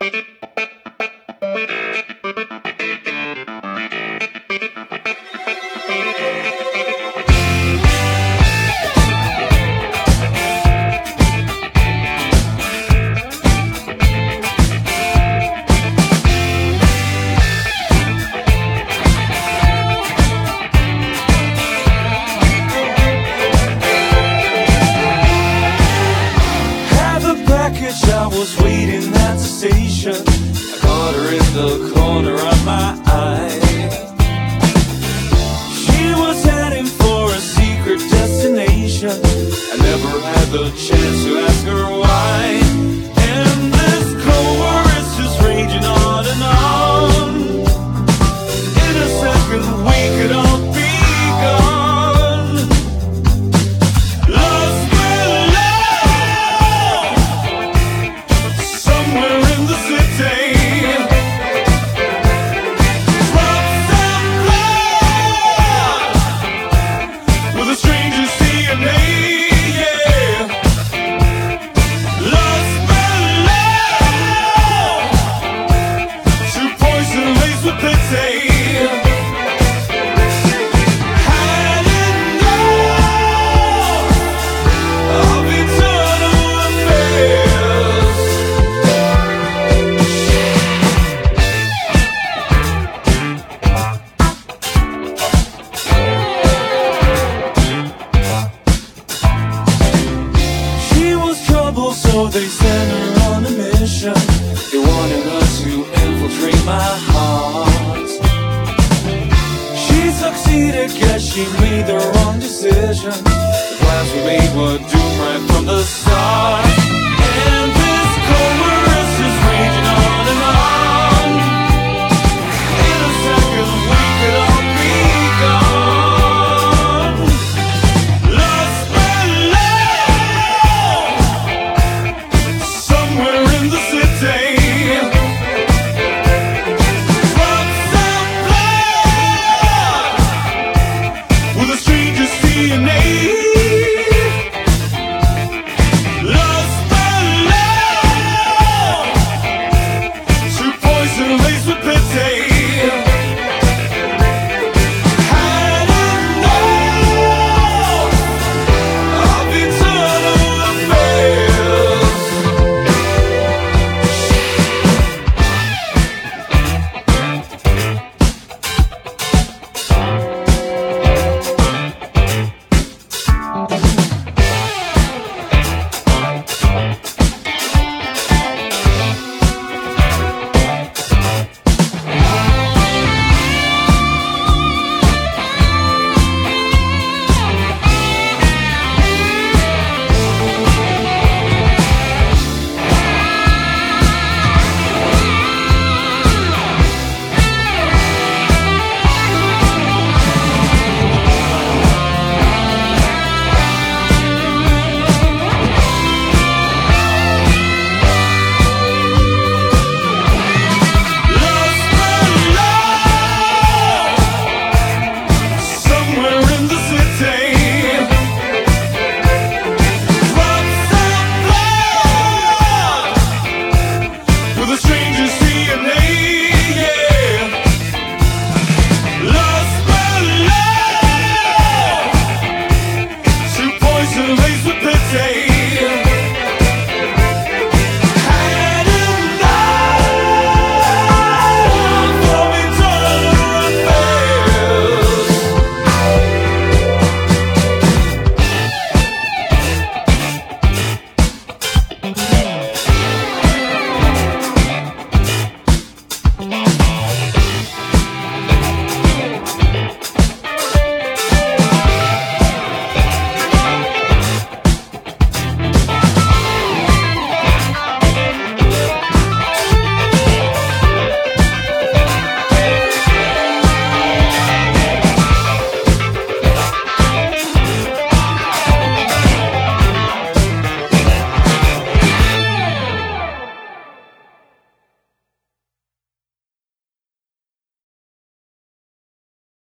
I was waiting at the station. I caught her in the corner of my eye. She was heading for a secret destination. I never had the chance to ask her why. And this cold war is just raging on and on. In a second we could all be gone. So they sent her on a mission. They wanted her to infiltrate my heart. She succeeded, guess she made the wrong decision. The plans we made were doomed right from the start.